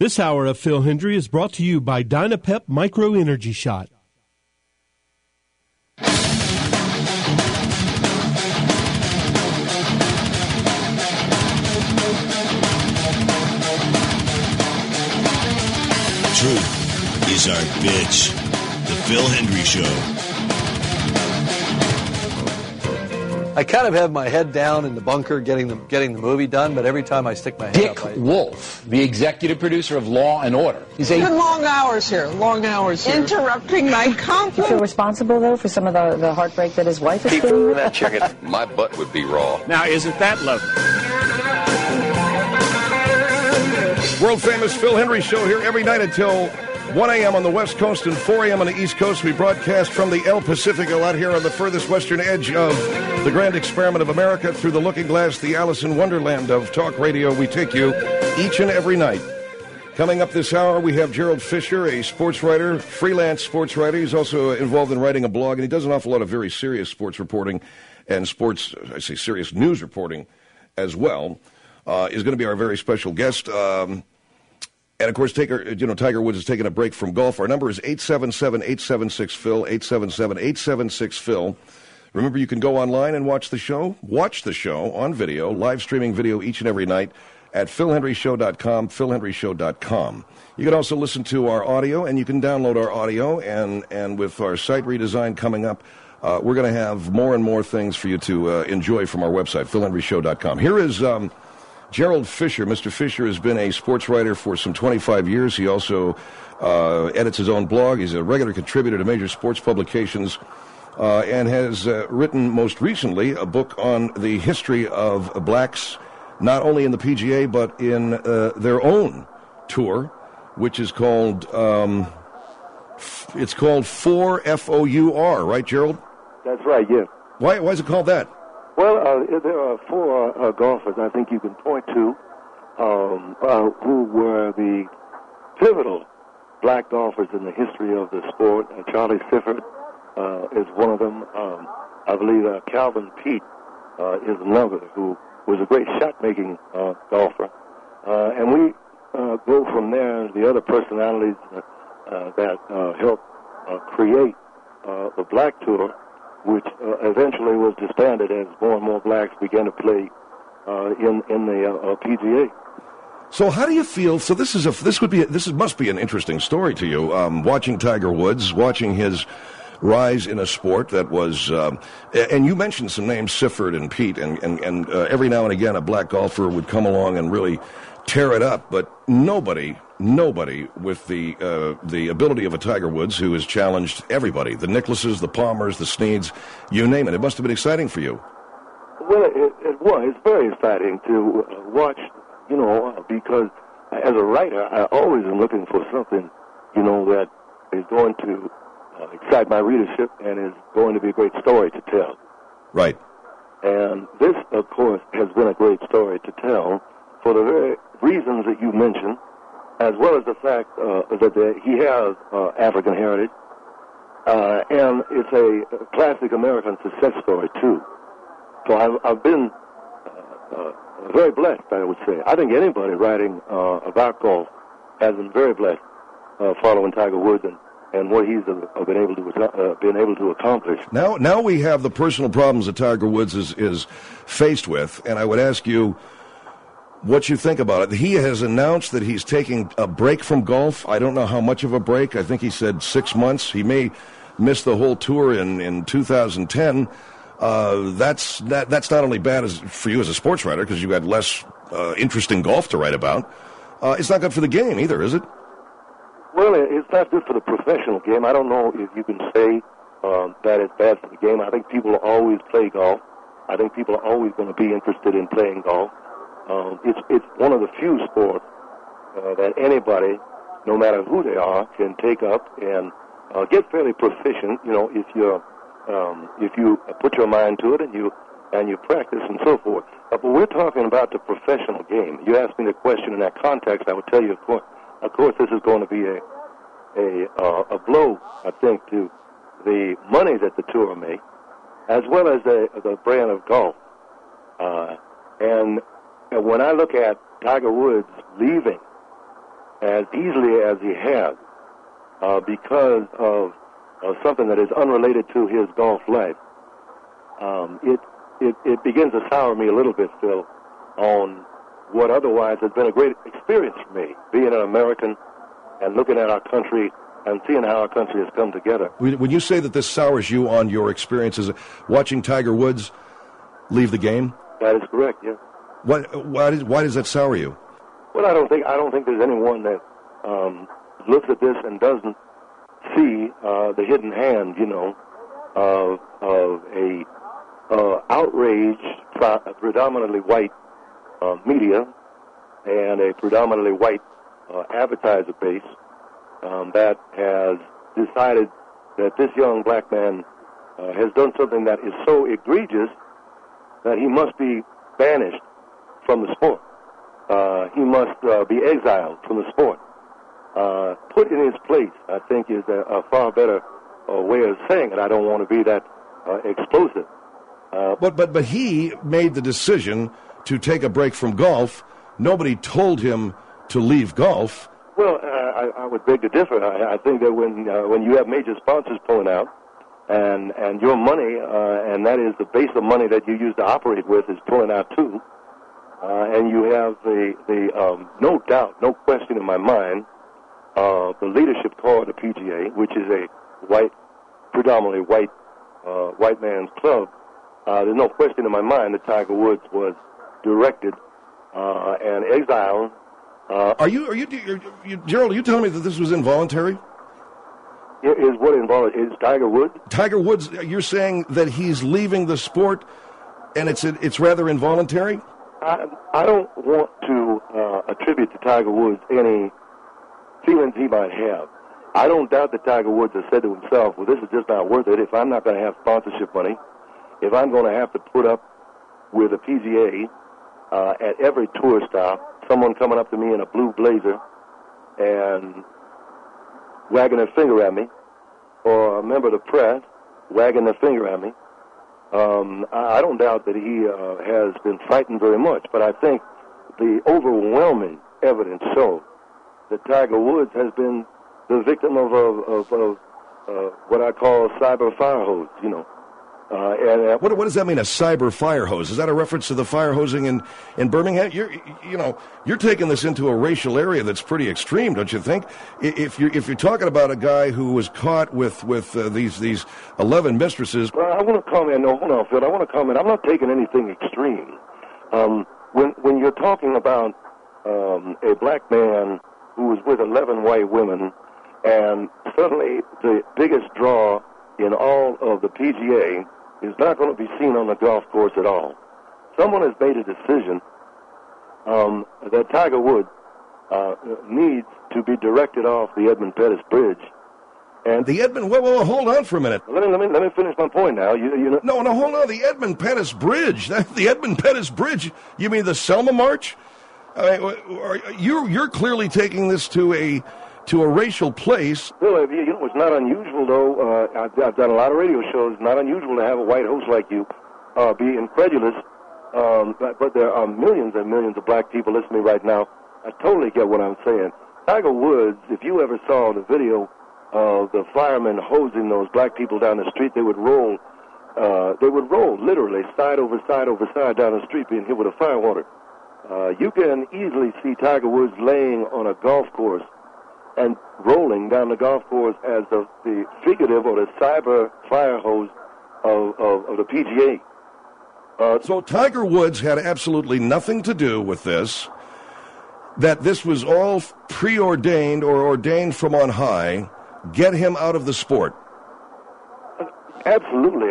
This hour of Phil Hendry is brought to you by Dynapep Micro Energy Shot. Truth is our bitch. The Phil Hendry Show. I kind of have my head down in the bunker getting the movie done, but every time I stick my head Dick up... Wolf, the executive producer of Law and Order. He's long hours here. Interrupting my conference. You feel responsible, though, for some of the heartbreak that his wife is feeling with? That chicken. My butt would be raw. Now, isn't that lovely? World-famous Phil Hendry Show here every night until 1 a.m. on the West Coast and 4 a.m. on the East Coast. We broadcast from the El Pacifico out here on the furthest western edge of the grand experiment of America through the looking glass, the Alice in Wonderland of talk radio. We take you each and every night. Coming up this hour, we have Gerald Fisher, a sports writer, freelance sports writer. He's also involved in writing a blog, and he does an awful lot of very serious sports reporting and serious news reporting as well. Is going to be our very special guest. And, of course, Tiger Woods is taking a break from golf. Our number is 877-876-PHIL, 877-876-PHIL. Remember, you can go online and watch the show on video, live streaming video each and every night at philhenryshow.com, philhenryshow.com. You can also listen to our audio, and you can download our audio, and with our site redesign coming up, we're going to have more and more things for you to enjoy from our website, philhenryshow.com. Here is... Gerald Fisher. Mr. Fisher has been a sports writer for some 25 years. He also edits his own blog. He's a regular contributor to major sports publications and has written most recently a book on the history of blacks, not only in the PGA, but in their own tour, which is called, it's called 4FOUR, right, Gerald? That's right, yeah. Why is it called that? Well, there are four golfers I think you can point to who were the pivotal black golfers in the history of the sport. Charlie Sifford is one of them. I believe Calvin Peete is another who was a great shot-making golfer. And we go from there. The other personalities that helped create the Black Tour, which eventually was disbanded as more and more blacks began to play in the PGA. So how do you feel? So this must be an interesting story to you. Watching Tiger Woods, watching his rise in a sport that was, and you mentioned some names, Sifford and Peete, and every now and again a black golfer would come along and really tear it up, but nobody with the ability of a Tiger Woods who has challenged everybody, the Nicklauses, the Palmers, the Sneads, you name it. It must have been exciting for you. Well, it was. It's very exciting to watch, because as a writer, I always am looking for something, that is going to excite my readership and is going to be a great story to tell. Right. And this, of course, has been a great story to tell for the very reasons that you mentioned, as well as the fact that he has African heritage, and it's a classic American success story, too. So I've been very blessed, I would say. I think anybody writing about golf has been very blessed following Tiger Woods and what he's been able to accomplish. Now we have the personal problems that Tiger Woods is faced with, and I would ask you what you think about it. He has announced that he's taking a break from golf. I don't know how much of a break. I think he said 6 months. He may miss the whole tour in 2010. That's not only bad for you as a sports writer because you've got less interesting golf to write about. It's not good for the game either, is it? Well, it's not good for the professional game. I don't know if you can say that it's bad for the game. I think people will always play golf. I think people are always going to be interested in playing golf. It's one of the few sports that anybody, no matter who they are, can take up and get fairly proficient. If you put your mind to it and you practice and so forth. But we're talking about the professional game. You asked me the question in that context. I would tell you, of course, this is going to be a blow, I think, to the money that the tour make, as well as the brand of golf. And when I look at Tiger Woods leaving as easily as he has because of something that is unrelated to his golf life, it begins to sour me a little bit, Phil, on what otherwise has been a great experience for me, being an American and looking at our country and seeing how our country has come together. When you say that this sours you on your experiences watching Tiger Woods leave the game? That is correct, yes. Why does that sour you? Well, I don't think there's anyone that looks at this and doesn't see the hidden hand, of a outraged, predominantly white media and a predominantly white advertiser base that has decided that this young black man has done something that is so egregious that he must be banished from the sport. He must be exiled from the sport. Put in his place, I think, is a far better way of saying it. I don't want to be that explosive. But he made the decision to take a break from golf. Nobody told him to leave golf. Well, I would beg to differ. I think that when you have major sponsors pulling out, and your money, and that is the base of money that you use to operate with, is pulling out too, and you have the no doubt, no question in my mind, the leadership core of the PGA, which is a predominantly white man's club. There's no question in my mind that Tiger Woods was directed and exiled. Gerald, are you telling me that this was involuntary? Is what involuntary? Is Tiger Woods? Tiger Woods, you're saying that he's leaving the sport, and it's rather involuntary? I don't want to attribute to Tiger Woods any feelings he might have. I don't doubt that Tiger Woods has said to himself, well, this is just not worth it. If I'm not going to have sponsorship money, if I'm going to have to put up with a PGA at every tour stop, someone coming up to me in a blue blazer and wagging their finger at me, or a member of the press wagging their finger at me, I don't doubt that he has been frightened very much, but I think the overwhelming evidence shows that Tiger Woods has been the victim of what I call cyber fire hose, What does that mean, a cyber fire hose? Is that a reference to the fire hosing in Birmingham? You're taking this into a racial area that's pretty extreme, don't you think? If you're talking about a guy who was caught with these 11 mistresses. Well, I want to comment. No, hold on, Phil. I want to comment. I'm not taking anything extreme. When you're talking about a black man who was with 11 white women, and suddenly the biggest draw in all of the PGA is not going to be seen on the golf course at all. Someone has made a decision that Tiger Woods needs to be directed off the Edmund Pettus Bridge. And the Edmund, well, hold on for a minute. Let me finish my point now. No, hold on. The Edmund Pettus Bridge. The Edmund Pettus Bridge. You mean the Selma March? You're clearly taking this to a racial place. Well, it's not unusual, though. I've done a lot of radio shows. It's not unusual to have a white host like you be incredulous. But there are millions and millions of black people listening right now. I totally get what I'm saying. Tiger Woods, if you ever saw the video of the firemen hosing those black people down the street, they would roll literally side over side over side down the street being hit with a fire water. You can easily see Tiger Woods laying on a golf course and rolling down the golf course as the figurative or the cyber fire hose of the PGA. So Tiger Woods had absolutely nothing to do with this, that this was all preordained or ordained from on high, get him out of the sport. Absolutely.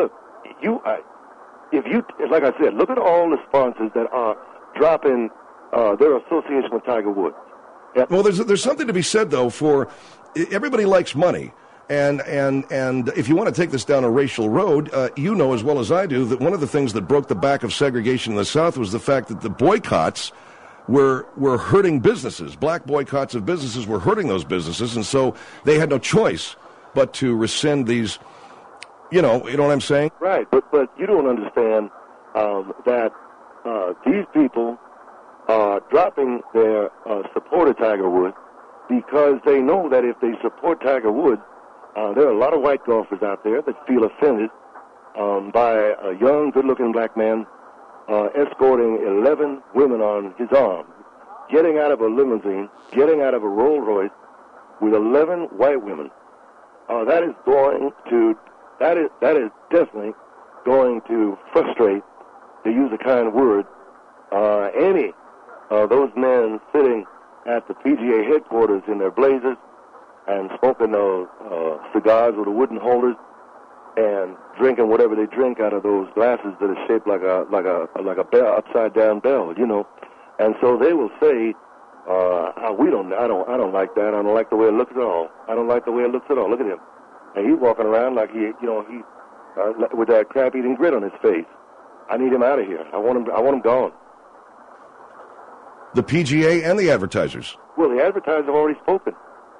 Like I said, look at all the sponsors that are dropping their association with Tiger Woods. Yep. Well, there's something to be said, though, for everybody likes money. And if you want to take this down a racial road, you know as well as I do that one of the things that broke the back of segregation in the South was the fact that the boycotts were hurting businesses. Black boycotts of businesses were hurting those businesses, and so they had no choice but to rescind these. You know what I'm saying? Right, but you don't understand that these people are dropping their support of Tiger Woods because they know that if they support Tiger Woods, there are a lot of white golfers out there that feel offended by a young, good-looking black man escorting 11 women on his arm, getting out of a limousine, getting out of a Rolls Royce with 11 white women. That is definitely going to frustrate, to use a kind word, any of those men sitting at the PGA headquarters in their blazers and smoking those cigars with the wooden holders and drinking whatever they drink out of those glasses that are shaped like a bell, upside down bell, you know. And so they will say, I don't like that. I don't like the way it looks at all. I don't like the way it looks at all. Look at him. And he's walking around like he with that crap-eating grin on his face. I need him out of here. I want him gone. The PGA and the advertisers. Well, the advertisers have already spoken.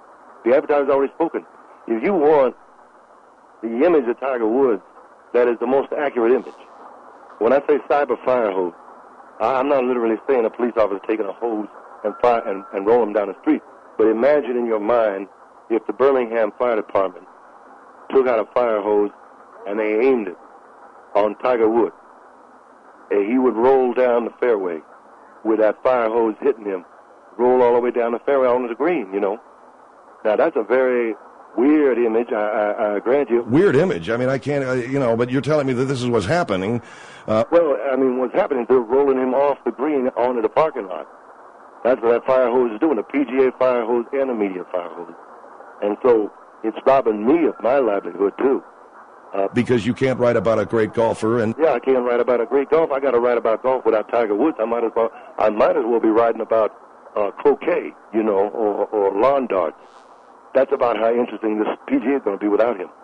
If you want the image of Tiger Woods that is the most accurate image, when I say cyber fire hose, I'm not literally saying a police officer taking a hose and roll him down the street. But imagine in your mind if the Birmingham Fire Department took out a fire hose and they aimed it on Tiger Woods. And he would roll down the fairway with that fire hose hitting him, roll all the way down the fairway onto the green, you know. Now, that's a very weird image, I grant you. Weird image. I mean, I can't, but you're telling me that this is what's happening. Well, I mean, what's happening is they're rolling him off the green onto the parking lot. That's what that fire hose is doing, a PGA fire hose and a media fire hose. And so it's robbing me of my livelihood, too. Because you can't write about a great golfer. Yeah, I can't write about a great golf. I got to write about golf without Tiger Woods. I might as well be writing about croquet, or lawn darts. That's about how interesting this PGA is going to be without him.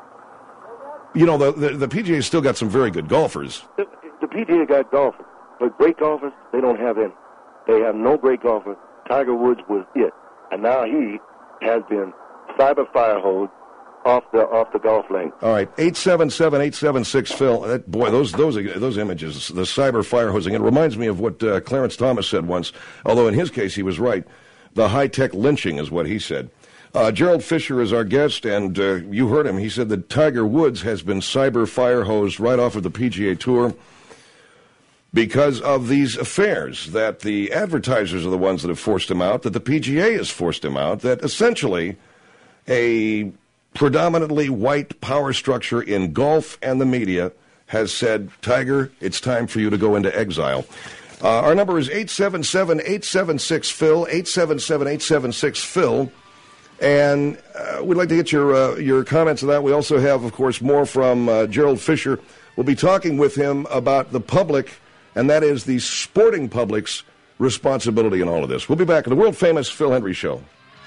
You know, the PGA's still got some very good golfers. The PGA got golfers, but great golfers, they don't have any. They have no great golfer. Tiger Woods was it. And now he has been cyber fire hose off the golf lane. All right, 877-876-Phil. Boy, those images, the cyber fire hosing, it reminds me of what Clarence Thomas said once, although in his case he was right. The high-tech lynching is what he said. Gerald Fisher is our guest, and you heard him. He said that Tiger Woods has been cyber fire hosed right off of the PGA Tour because of these affairs, that the advertisers are the ones that have forced him out, that the PGA has forced him out, that essentially a predominantly white power structure in golf and the media has said, Tiger, it's time for you to go into exile. Our number is 877-876-PHIL, 877-876-PHIL. And we'd like to get your comments on that. We also have, of course, more from Gerald Fisher. We'll be talking with him about the public, and that is the sporting public's responsibility in all of this. We'll be back in the world-famous Phil Hendrie Show.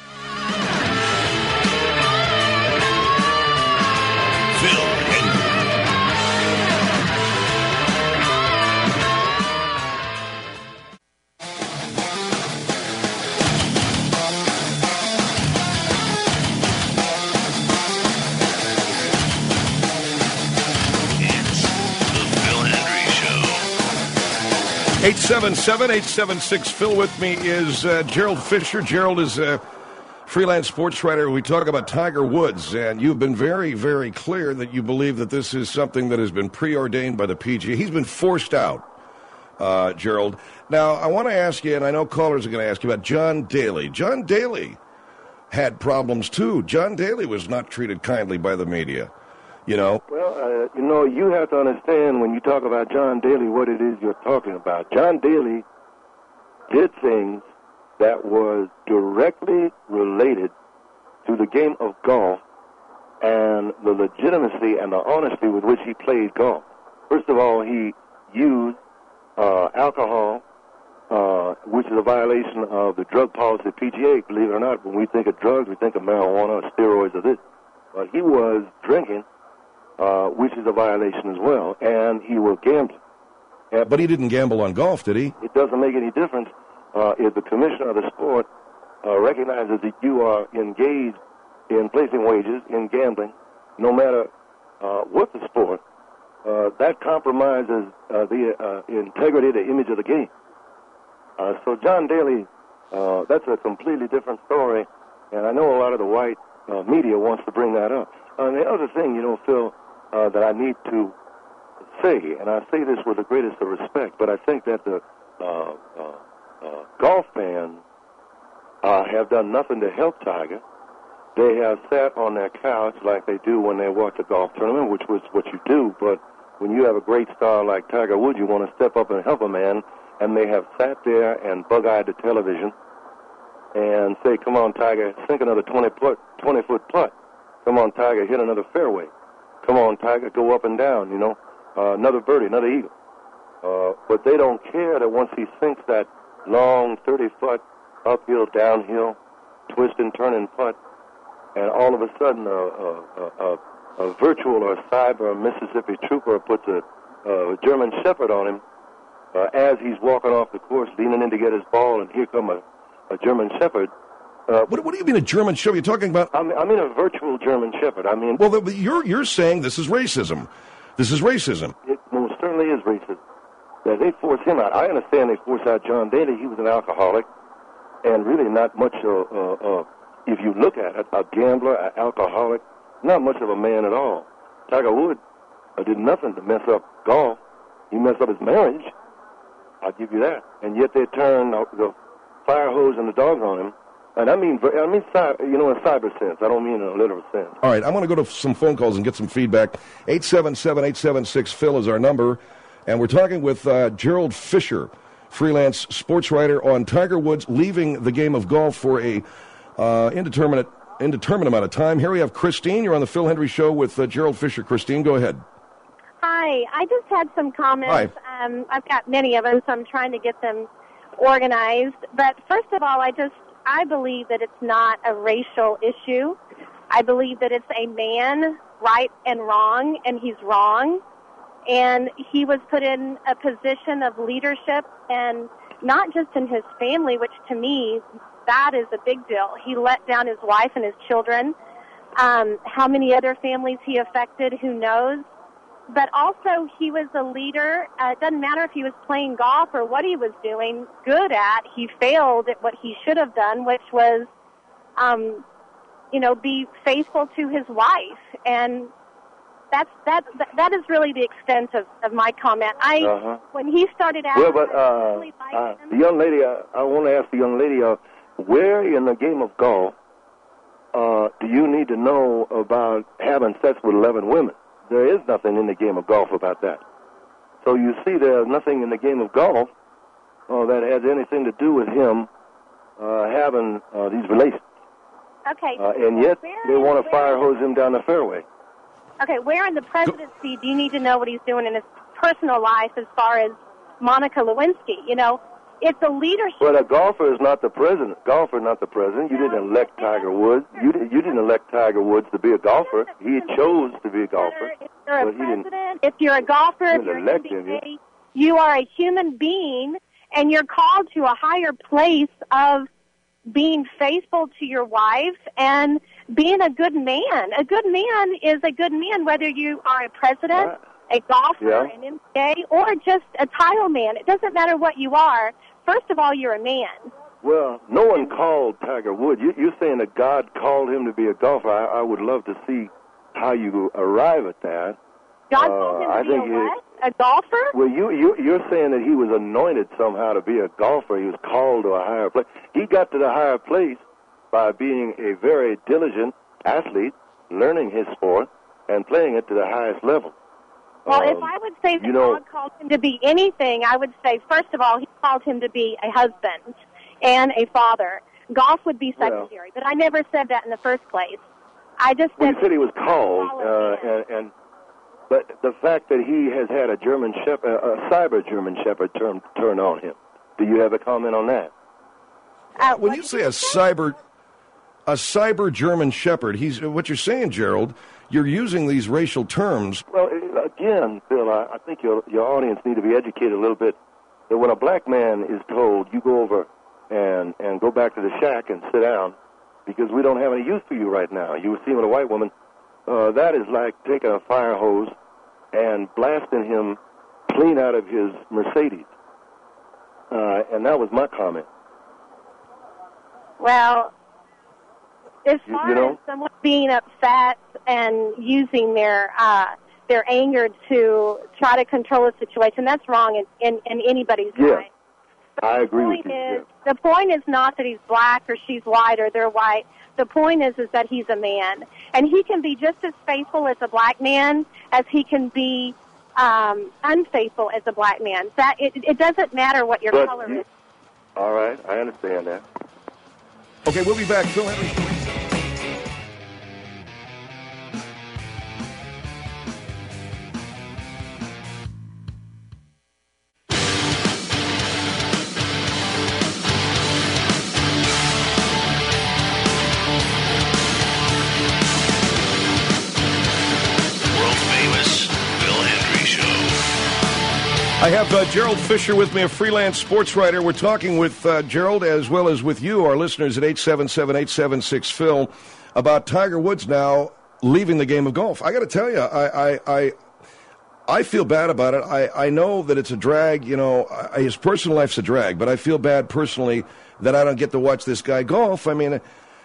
It's the Phil Hendrie Show. 877-876-Phil. With me is Gerald Fisher. Gerald is a freelance sports writer. We talk about Tiger Woods, and you've been very, very clear that you believe that this is something that has been preordained by the PGA. He's been forced out, Gerald. Now, I want to ask you, and I know callers are going to ask you about John Daly. John Daly had problems, too. John Daly was not treated kindly by the media, you know. Well, you have to understand when you talk about John Daly what it is you're talking about. John Daly did things that was directly related to the game of golf and the legitimacy and the honesty with which he played golf. First of all, he used alcohol, which is a violation of the drug policy of PGA. Believe it or not, when we think of drugs, we think of marijuana or steroids or this. But he was drinking, which is a violation as well, and he was gambling. But he didn't gamble on golf, did he? It doesn't make any difference if the commissioner of the sport recognizes that you are engaged in placing wagers, in gambling, no matter what the sport, that compromises the integrity, the image of the game. So John Daly, that's a completely different story, and I know a lot of the white media wants to bring that up. The other thing, Phil, that I need to say, and I say this with the greatest of respect, but I think that the golf fans have done nothing to help Tiger. They have sat on their couch like they do when they watch a golf tournament, which was what you do, but when you have a great star like Tiger Woods, you want to step up and help a man, and they have sat there and bug-eyed the television and say, come on, Tiger, sink another 20-foot putt. Come on, Tiger, hit another fairway. Come on, Tiger, go up and down, another birdie, another eagle. But they don't care that once he sinks that long 30-foot uphill, downhill, twist and turn and putt, and all of a sudden a virtual or cyber Mississippi trooper puts a German Shepherd on him as he's walking off the course, leaning in to get his ball, and here come a German Shepherd. What do you mean a German Shepherd? You're talking about? I mean a virtual German Shepherd. Well, you're saying this is racism. This is racism. It most certainly is racism. Yeah, they force him out. I understand they force out John Daly. He was an alcoholic, and really not much. If you look at it, a gambler, an alcoholic, not much of a man at all. Tiger Woods did nothing to mess up golf. He messed up his marriage. I'll give you that. And yet they turn the fire hose and the dogs on him. And I mean, in cyber sense. I don't mean in a literal sense. All right, I'm going to go to some phone calls and get some feedback. 877-876-PHIL is our number. And we're talking with Gerald Fisher, freelance sports writer, on Tiger Woods leaving the game of golf for a indeterminate amount of time. Here we have Christine. You're on the Phil Hendry Show with Gerald Fisher. Christine, go ahead. Hi. I just had some comments. Hi. I've got many of them, so I'm trying to get them organized. But first of all, I believe that it's not a racial issue. I believe that it's a man, right and wrong, and he's wrong. And he was put in a position of leadership, and not just in his family, which to me, that is a big deal. He let down his wife and his children. How many other families he affected, who knows? But also, he was a leader. It doesn't matter if he was playing golf or what he was doing good at. He failed at what he should have done, which was, be faithful to his wife. And that is really the extent of my comment. When he started out, I really liked him. The young lady, I want to ask the young lady, where in the game of golf do you need to know about having sex with 11 women? There is nothing in the game of golf about that. So you see there's nothing in the game of golf that has anything to do with him having these relations. Okay. And yet they want to fire hose him down the fairway. Okay, where in the presidency do you need to know what he's doing in his personal life as far as Monica Lewinsky? It's a leadership. Well, a golfer is not the president. Golfer, not the president. You didn't elect Tiger Woods. You didn't elect Tiger Woods to be a golfer. He chose to be a golfer. If you're a president, if you're a golfer, if you're an NBA, you are a human being, and you're called to a higher place of being faithful to your wife and being a good man. A good man is a good man, whether you are a president, a golfer, an NBA, or just a tile man. It doesn't matter what you are. First of all, you're a man. Well, no one called Tiger Woods. You're saying that God called him to be a golfer. I would love to see how you arrive at that. God called him to be a golfer? Well, you're saying that he was anointed somehow to be a golfer. He was called to a higher place. He got to the higher place by being a very diligent athlete, learning his sport, and playing it to the highest level. Well, if I would say that God called him to be anything, I would say, first of all, he called him to be a husband and a father. Golf would be secondary, but I never said that in the first place. I just said... You said he was called, but the fact that he has had a German Shepherd, a cyber German Shepherd turn on him, do you have a comment on that? When you say a cyber German Shepherd, what you're saying, Gerald, you're using these racial terms. Well, again, Phil, I think your audience need to be educated a little bit. That when a black man is told, you go over and go back to the shack and sit down because we don't have any use for you right now. You were seeing with a white woman. That is like taking a fire hose and blasting him clean out of his Mercedes. and that was my comment. Well, as far as someone being upset and using their anger to try to control a situation, that's wrong in anybody's mind. I agree with you. The point is not that he's black or she's white or they're white. The point is that he's a man. And he can be just as faithful as a black man as he can be unfaithful as a black man. That it doesn't matter what your color is. All right, I understand that. Okay, we'll be back. Phil Henry. I have Gerald Fisher with me, a freelance sports writer. We're talking with Gerald as well as with you, our listeners at 877-876-PHIL, about Tiger Woods now leaving the game of golf. I got to tell you, I feel bad about it. I know that it's a drag. His personal life's a drag, but I feel bad personally that I don't get to watch this guy golf. I mean,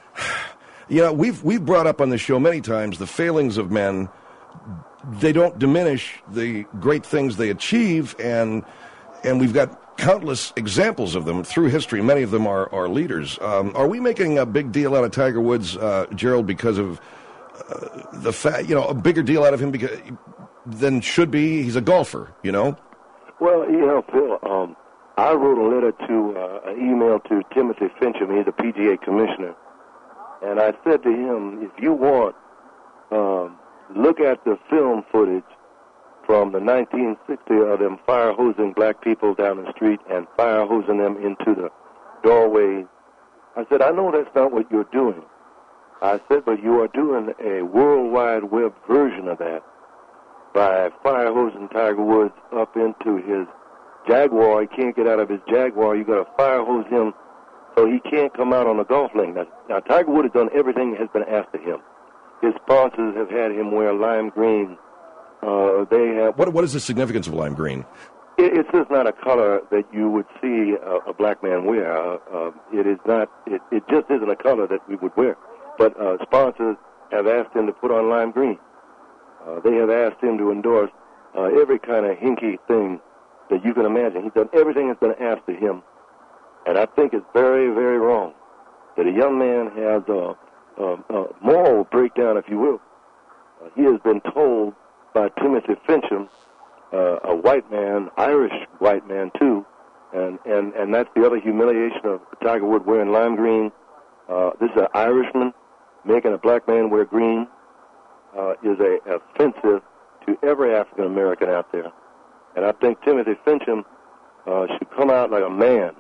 we've brought up on the show many times the failings of men. They don't diminish the great things they achieve, and we've got countless examples of them through history. Many of them are leaders. Are we making a big deal out of Tiger Woods, Gerald, because of the fact, a bigger deal out of him than should be? He's a golfer, Well, Phil, I wrote a letter an email to Timothy Fincham. He's the PGA commissioner, and I said to him, if you want, look at the film footage from the 1960 of them fire hosing black people down the street and fire hosing them into the doorway. I said, I know that's not what you're doing. I said, but you are doing a World Wide Web version of that by fire hosing Tiger Woods up into his Jaguar. He can't get out of his Jaguar. You got to fire hose him so he can't come out on the golf lane. Now Tiger Woods has done everything that has been asked of him. His sponsors have had him wear lime green. They have. What is the significance of lime green? It's just not a color that you would see a black man wear. It is not. It just isn't a color that we would wear. But sponsors have asked him to put on lime green. They have asked him to endorse every kind of hinky thing that you can imagine. He's done everything that's been asked of him, and I think it's very, very wrong that a young man has a moral breakdown, if you will. He has been told by Timothy Fincham, a white man, Irish white man too, and that's the other humiliation of Tiger Woods wearing lime green. This is an Irishman making a black man wear green is offensive to every African American out there. And I think Timothy Fincham should come out like a man,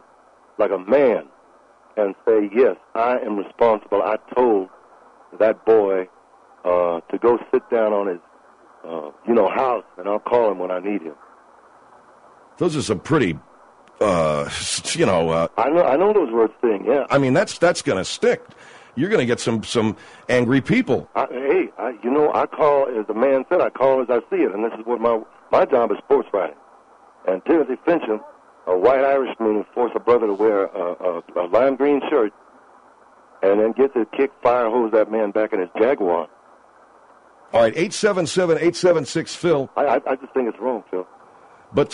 and say, yes, I am responsible. I told that boy to go sit down on his, house, and I'll call him when I need him. Those are some pretty, I know those words sting, yeah. I mean, that's going to stick. You're going to get some angry people. I call, as the man said, I call as I see it, and this is what my job is sports writing. And Timothy Fincham, a white Irishman who forced a brother to wear a lime green shirt and then gets a kick, fire hose that man back in his Jaguar. All right, 877-876-PHIL. I just think it's wrong, Phil. But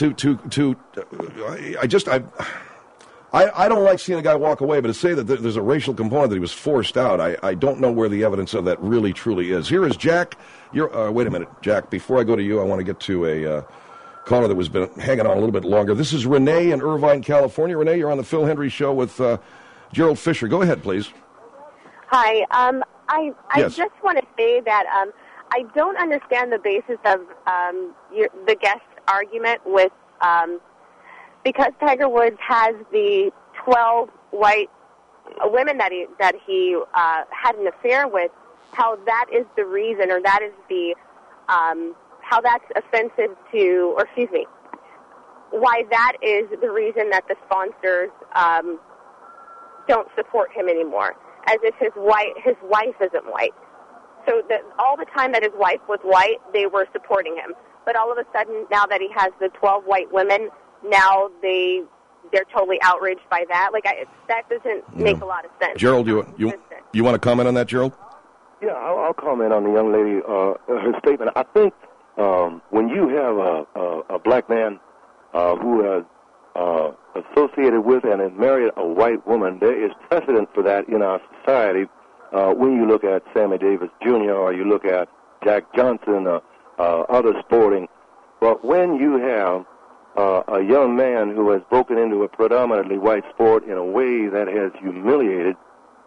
I don't like seeing a guy walk away, but to say that there's a racial component that he was forced out, I don't know where the evidence of that really truly is. Here is Jack. Wait a minute, Jack. Before I go to you, I want to get to a caller that was been hanging on a little bit longer. This is Renee in Irvine, California. Renee, you're on the Phil Henry Show with Gerald Fisher. Go ahead, please. Hi. I Yes. just want to say that I don't understand the basis of the guest argument with because Tiger Woods has the 12 white women that he had an affair with, how that is the reason, or that is the how that's offensive to, or excuse me, why that is the reason that the sponsors don't support him anymore, as if his wife isn't white. So that all the time that his wife was white, they were supporting him. But all of a sudden, now that he has the 12 white women, now they they're totally outraged by that. Like, that doesn't make a lot of sense. Gerald, you want to comment on that, Gerald? Yeah, I'll comment on the young lady, her statement. I think when you have a black man who has associated with and has married a white woman, there is precedent for that in our society. When you look at Sammy Davis Jr. or you look at Jack Johnson, other sporting. But when you have a young man who has broken into a predominantly white sport in a way that has humiliated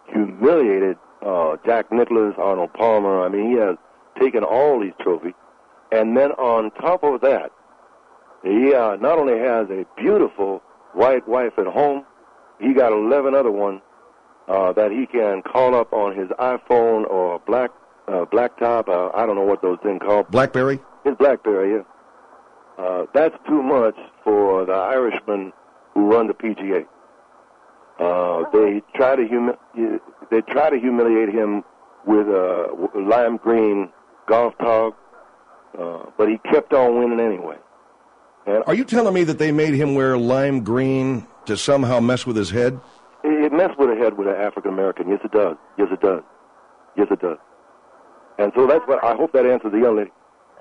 Jack Nicklaus, Arnold Palmer. I mean, he has taken all these trophies. And then on top of that, he not only has a beautiful white wife at home, he got 11 other ones that he can call up on his iPhone or blacktop. I don't know what those things called. BlackBerry? His BlackBerry, yeah. That's too much for the Irishmen who run the PGA. They try to humiliate him with lime green golf talk, but he kept on winning anyway. And are you telling me that they made him wear lime green to somehow mess with his head? It messes with the head with an African American. Yes, it does. Yes, it does. Yes, it does. And so that's what I hope that answers the young lady.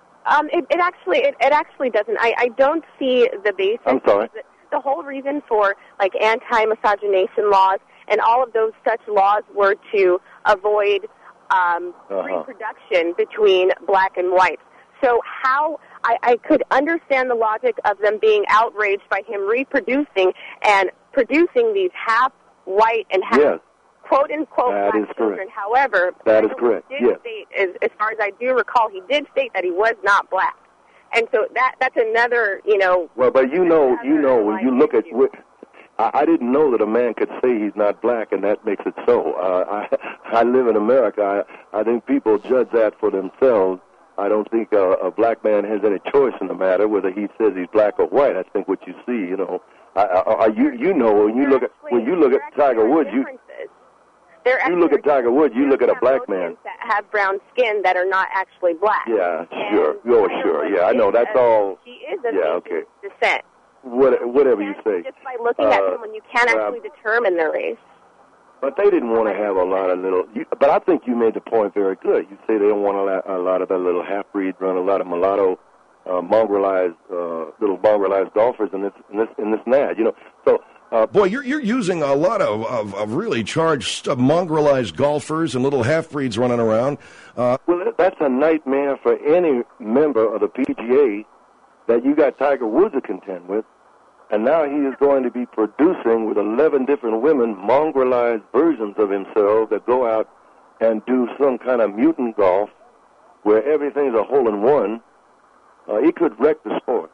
It actually doesn't. I don't see the basis. I'm sorry. The whole reason for like anti-miscegenation laws and all of those such laws were to avoid reproduction between black and whites. So how I could understand the logic of them being outraged by him reproducing and producing these half white and half quote-unquote black children. However, that is correct. Did state, as far as I do recall, he did state that he was not black. And so that's another, Well, but you know, when you look at, I didn't know that a man could say he's not black, and that makes it so. I live in America. I think people judge that for themselves. I don't think a black man has any choice in the matter whether he says he's black or white. I think what you see, when you look at Tiger Woods, you look at Tiger Woods, you look at a black man that have brown skin that are not actually black. Yeah, sure. Sure. Yeah, I know. That's all. She is of Asian descent. Whatever you say. Just by looking at someone, you can't actually determine their race. But they didn't want to have a lot of little. But I think you made the point very good. You say they don't want a lot of the little half-breed run, a lot of mulatto, mongrelized golfers in this NAD. So. Boy, you're using a lot of really charged mongrelized golfers and little half-breeds running around. Well, that's a nightmare for any member of the PGA that you got Tiger Woods to contend with. And now he is going to be producing with 11 different women mongrelized versions of himself that go out and do some kind of mutant golf where everything's a hole-in-one. He could wreck the sport.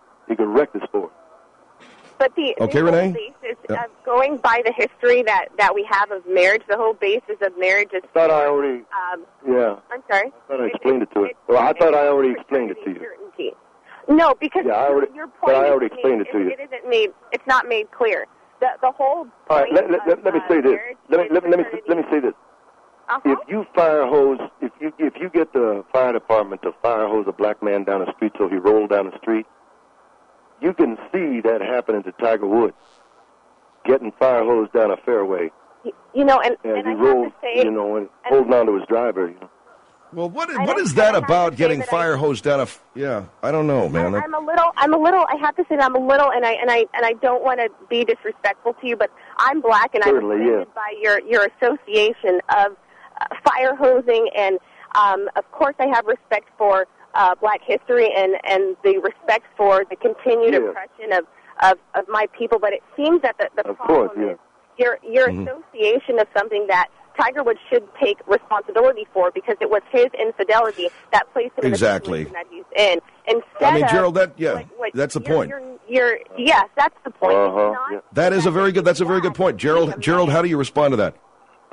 But the whole basis of going by the history that we have of marriage, the whole basis of marriage is... I thought I already... I'm sorry? I thought I explained it to you. Well, I thought I already explained it to you. Certainty. No, because your point but I already explained it to you. It isn't made... It's not made clear. The whole point all right, let me say this. Let me say this. If you fire hose... If you get the fire department to fire hose a black man down the street so he rolled down the street, you can see that happening to Tiger Woods, getting fire hose down a fairway. And he rolled, and holding on to his driver. Well, what is that about getting fire hose down a? Yeah, I don't know, man. I'm a little. I have to say that I'm a little, and I don't want to be disrespectful to you, but I'm black, and I'm offended by your association of fire hosing, and of course I have respect for black history and the respect for the continued oppression of my people, but it seems that the problem is your association of something that Tiger Woods should take responsibility for because it was his infidelity that placed him in the situation that he's in. Instead Gerald, that's the point. Yes, that's the point. That's a very good point. Gerald, how do you respond to that?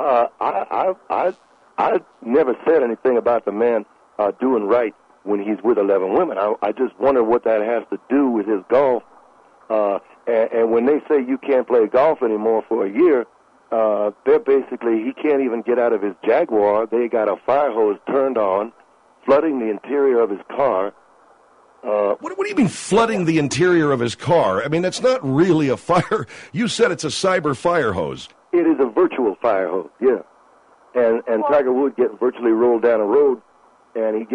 I never said anything about the man doing right when he's with 11 women. I just wonder what that has to do with his golf. And when they say you can't play golf anymore for a year, they're basically, he can't even get out of his Jaguar. They got a fire hose turned on, flooding the interior of his car. What do you mean flooding the interior of his car? I mean, it's not really a fire. You said it's a cyber fire hose. It is a virtual fire hose, yeah. And Tiger Woods getting virtually rolled down a road, and he's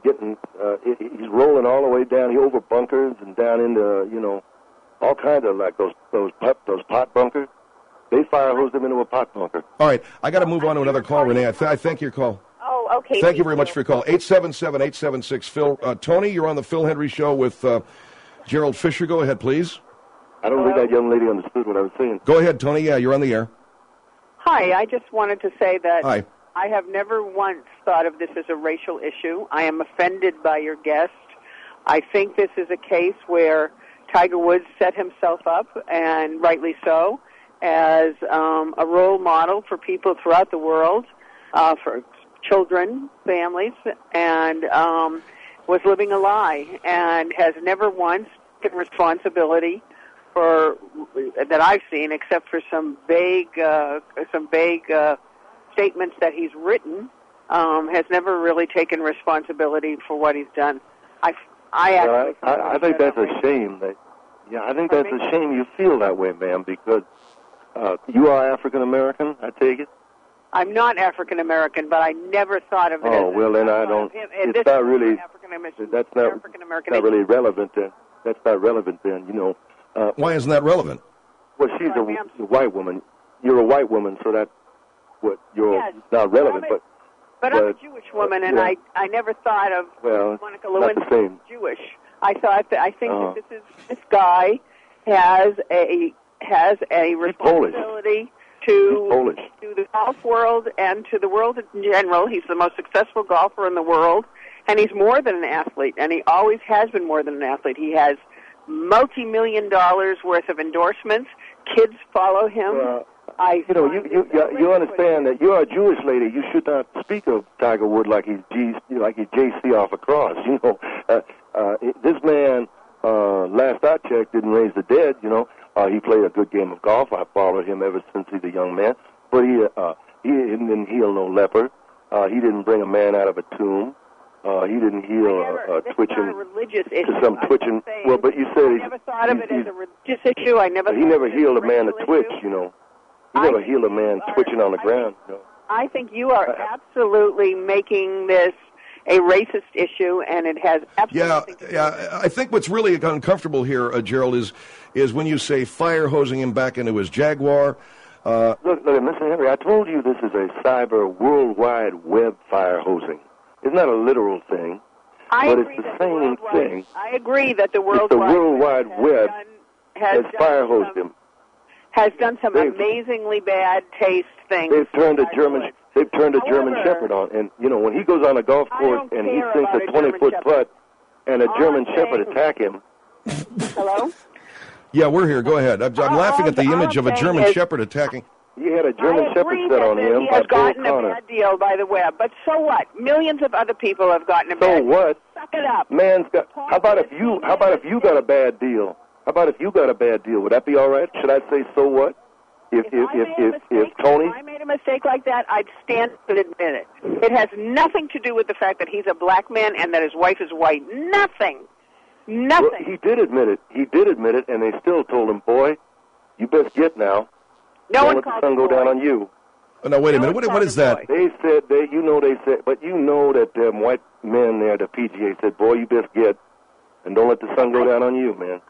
rolling all the way down. He over bunkers and down into all kinds of like those pot bunkers. They fire hosed him into a pot bunker. All right, I got to move on to another call, Renee. I thank your call. Oh, okay. Thank you very much for your call. 877-876-PHIL. Tony, you're on the Phil Hendry Show with Gerald Fisher. Go ahead, please. I don't think that young lady understood what I was saying. Go ahead, Tony. Yeah, you're on the air. Hi, I just wanted to say that Hi. I have never once thought of this as a racial issue. I am offended by your guest. I think this is a case where Tiger Woods set himself up, and rightly so, as a role model for people throughout the world, for children, families, and was living a lie and has never once taken responsibility for that I've seen, except for some vague statements that he's written. Has never really taken responsibility for what he's done. I think that's a shame. I think that's a shame you feel that way, ma'am, because you are African American, I take it. I'm not African American, but I never thought of it. Oh, well, then I don't. It's not really. That's not really relevant. Then that's not relevant. Then why isn't that relevant? Well, she's a white woman. You're a white woman, so that's what you're not relevant. But I'm a Jewish woman, and I never thought of Monica Lewinsky as Jewish. I think that this guy has a responsibility to the golf world and to the world in general. He's the most successful golfer in the world, and he's more than an athlete, and he always has been more than an athlete. He has multi-million dollars worth of endorsements. Kids follow him. You understand that you're a Jewish lady. You should not speak of Tiger Woods like he's JC off a cross. This man, last I checked, didn't raise the dead. He played a good game of golf. I followed him ever since he's a young man. But he didn't heal no leper. He didn't bring a man out of a tomb. He didn't heal twitching. Some twitching. Well, but you said I never thought of it as a religious issue. He never healed a man to twitch. He never healed a man twitching on the ground. I think you are absolutely making this a racist issue, and it has absolutely nothing to do with it. I think what's really uncomfortable here, Gerald, is when you say fire hosing him back into his Jaguar. Look, Mr. Henry, I told you this is a cyber worldwide web fire hosing. It's not a literal thing, but it's the same thing. I agree that the World Wide Web has fire hosed him. Has done some amazingly bad taste things. They've turned a German Shepherd on, and when he goes on a golf course and he sinks a 20-foot putt, and a German Shepherd attack him. Hello? Yeah, we're here. Go ahead. I'm laughing at the image of a German Shepherd attacking. You had a German Shepherd set on him. He has gotten a bad deal by the web, but so what? Millions of other people have gotten a bad deal. So what? Suck it up. How about if you got a bad deal? How about if you got a bad deal? Would that be all right? Should I say so what? If Tony, if I made a mistake like that, I'd stand and admit it. It has nothing to do with the fact that he's a black man and that his wife is white. Nothing. Well, he did admit it, and they still told him, boy, you best get now. Don't let the sun go down on you. No, wait a minute. What is that? They said, but you know that them white men there at the PGA said, boy, you best get, and don't let the sun go down on you, man.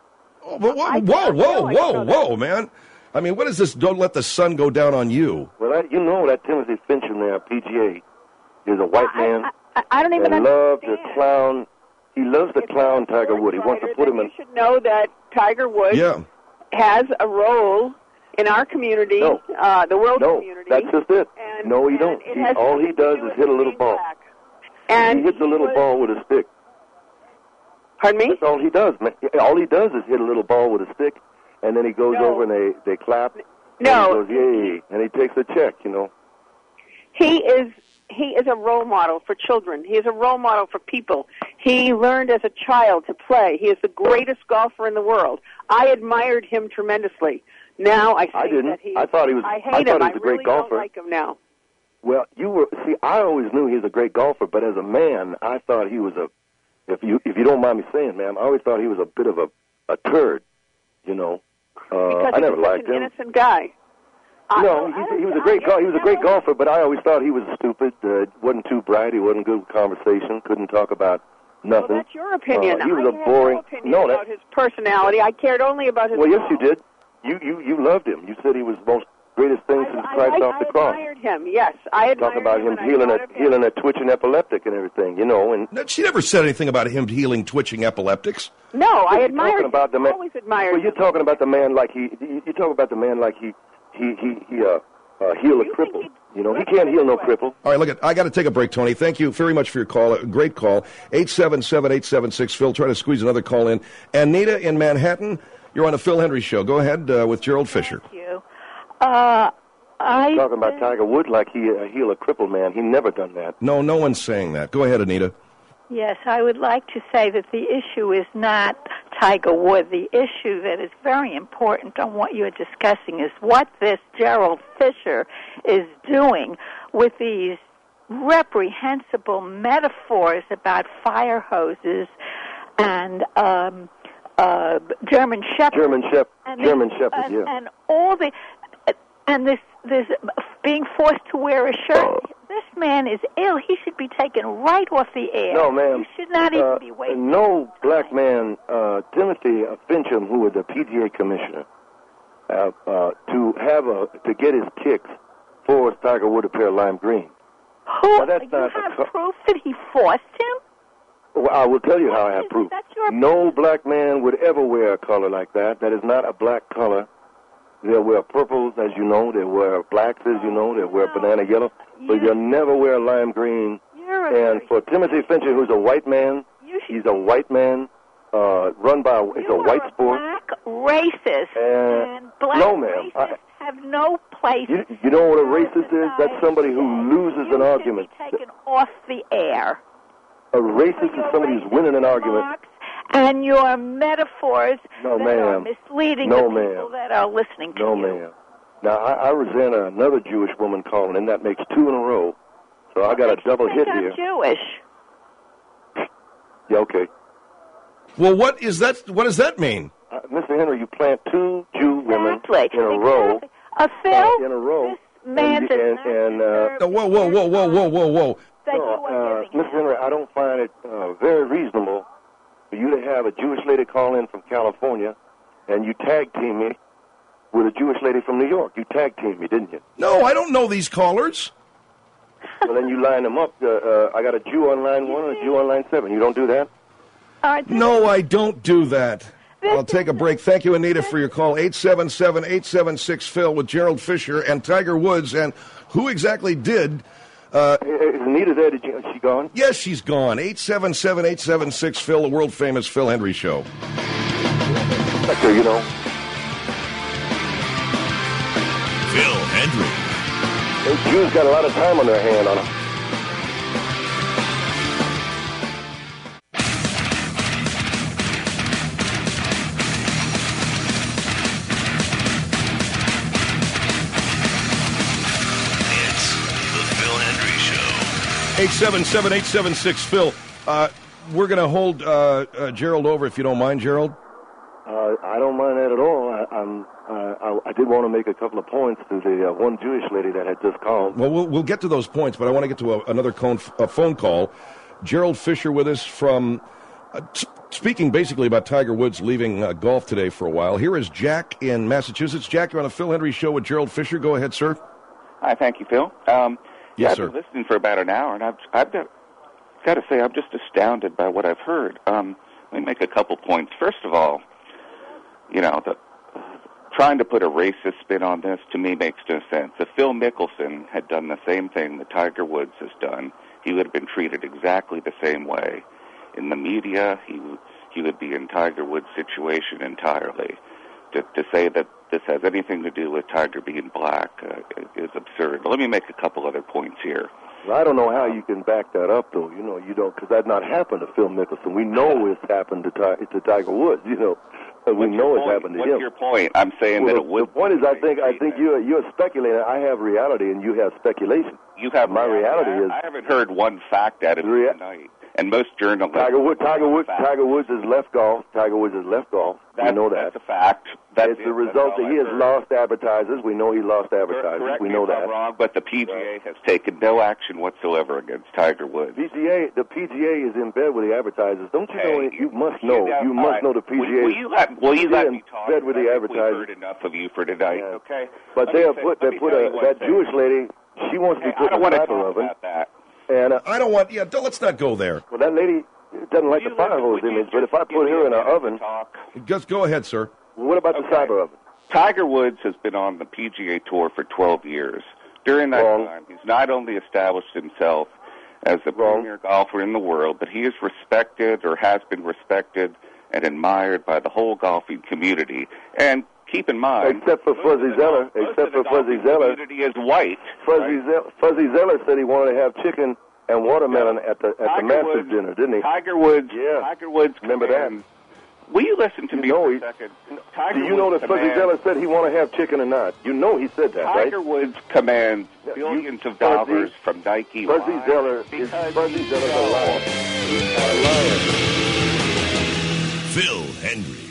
Whoa, man. I mean, what is this, don't let the sun go down on you? Well, that Timothy Fincham there at PGA is a white man. I don't even understand. He loves the clown Tiger Woods. He wants to put him in. You should know that Tiger Woods has a role in our community, the world community. No, that's just it. No, he don't. All he does is hit a little ball. And he hits a little ball with a stick. Pardon me? That's all he does. All he does is hit a little ball with a stick, and then he goes over and they clap. No. And he goes, yay, and he takes a check, He is a role model for children. He is a role model for people. He learned as a child to play. He is the greatest golfer in the world. I admired him tremendously. Now I think I thought he was. I hate him. He was a great golfer. Don't like him now. Well, I always knew he was a great golfer, but as a man, I thought he was if you don't mind me saying, ma'am, I always thought he was a bit of a turd. You know, because I never he's such liked an him. innocent guy. No, he was a great he was a great golfer, but I always thought he was stupid. Wasn't too bright. He wasn't good with conversation. Couldn't talk about nothing. Well, that's your opinion. He was I a boring. had no opinion about his personality. I cared only about his. Well, yes, you did. You loved him. You said he was the most greatest thing since Christ off the cross. I admired him. Yes, I admired Talk about him healing a twitching epileptic and everything. You know, and She never said anything about him healing twitching epileptics. No, I admired him. About the man, always admired well, you're talking about the man like he healed a cripple. You know, he can't heal no cripple. All right, I got to take a break, Tony. Thank you very much for your call. Great call. 877-876-PHIL. Try to squeeze another call in. Anita in Manhattan, you're on the Phil Hendry Show. Go ahead with Gerald Fisher. Thank you. Talking about Tiger Woods like he healed a crippled man. He never done that. No one's saying that. Go ahead, Anita. Yes, I would like to say that the issue is not Tiger Woods. The issue that is very important on what you're discussing is what this Gerald Fisher is doing with these reprehensible metaphors about fire hoses and German Shepherd. German Shepherd, yeah. And all the this being forced to wear a shirt. This man is ill. He should be taken right off the air. No, ma'am. He should not even be waiting. No black man, Timothy Fincham, who was the PGA commissioner, to get his kicks forced Tiger Woods a pair of lime green. Who? You have proof that he forced him? Well, I will tell you how I have proof. No black man would ever wear a color like that. That is not a black color. They'll wear purples, as you know. They'll wear blacks, as you know. They'll wear banana yellow. But you'll never wear lime green. And for Timothy Fincher, who's a white man, he's a white man, run by it's a white sport. Black racist. And black racists have no place. You know what a racist is? That's somebody who loses an argument. Taken off the air. A racist is somebody who's winning an argument. And your metaphors that are misleading the people that are listening to you. No, ma'am. Now, I resent another Jewish woman calling, and that makes two in a row. So I got a double hit here. I'm Jewish. Yeah, okay. Well, what does that mean? Mr. Henry, you plant two Jew women in a row. Phil, in a row. This man whoa. Mr. Henry, I don't find it very reasonable for you to have a Jewish lady call in from California, and you tag team me with a Jewish lady from New York. You tag team me, didn't you? No, I don't know these callers. Well, then you line them up. I got a Jew on line 1 and a Jew on line 7. You don't do that? No, I don't do that. I'll take a break. Thank you, Anita, for your call. 877-876-PHIL with Gerald Fisher and Tiger Woods. And who exactly did... is Anita there? Is she gone? Yes, she's gone. 877-876-PHIL, the world-famous Phil Hendry Show. Okay, you know. Phil Hendry. Those Jews got a lot of time on their hand on them. It's the Phil Hendry Show. 877-876-PHIL. We're going to hold Gerald over, if you don't mind, Gerald. I don't mind that at all. I did want to make a couple of points to the one Jewish lady that had just called. Well, we'll get to those points, but I want to get to another phone call. Gerald Fisher with us from, speaking basically about Tiger Woods leaving golf today for a while. Here is Jack in Massachusetts. Jack, you're on the Phil Hendry Show with Gerald Fisher. Go ahead, sir. Hi, thank you, Phil. Yes, I've sir. been listening for about an hour, and I've got to say I'm just astounded by what I've heard. Let me make a couple points. First of all, you know, trying to put a racist spin on this, to me, makes no sense. If Phil Mickelson had done the same thing that Tiger Woods has done, he would have been treated exactly the same way. In the media, he would be in Tiger Woods' situation entirely. To say that this has anything to do with Tiger being black is absurd. But let me make a couple other points here. Well, I don't know how you can back that up, though. You know, you don't, because that not happened to Phil Mickelson. We know it's happened to Tiger Woods. You know, we know it's happened to him. What's your point? I'm saying that it would. The point is, I think you're speculating. I have reality, and you have speculation. You have my reality. I haven't heard one fact out of you tonight. and most journalists. Tiger Woods has left golf. We know that. That's a fact. It's the result that he has lost advertisers. We know he lost advertisers. Correct we know me if that. I'm wrong, but the PGA has taken no action whatsoever against Tiger Woods. The PGA is in bed with the advertisers. Don't you know? You must know. You must know the PGA. Will you let me talk? In bed with the advertisers. We've heard enough of you for tonight. Yeah. Okay. But that Jewish lady. She wants to be put in the fire oven. And I don't want. Yeah, let's not go there. Well, that lady doesn't like the fire hose image. But if I put her in an oven, just go ahead, sir. What about the cyber oven? Tiger Woods has been on the PGA Tour for 12 years. During that time, he's not only established himself as the premier golfer in the world, but he is respected or has been respected and admired by the whole golfing community. And keep in mind, except for Fuzzy Zeller, community is white. Fuzzy Zeller said he wanted to have chicken and watermelon at the Masters dinner, didn't he? Tiger Woods. Yeah. Tiger Woods. Remember that? Will you listen to me for a second? Do you know that Fuzzy Zeller said he wanted to have chicken or not? You know he said that, right? Tiger Woods commands billions of dollars from Nike. Fuzzy Zeller is a liar. Phil Hendry.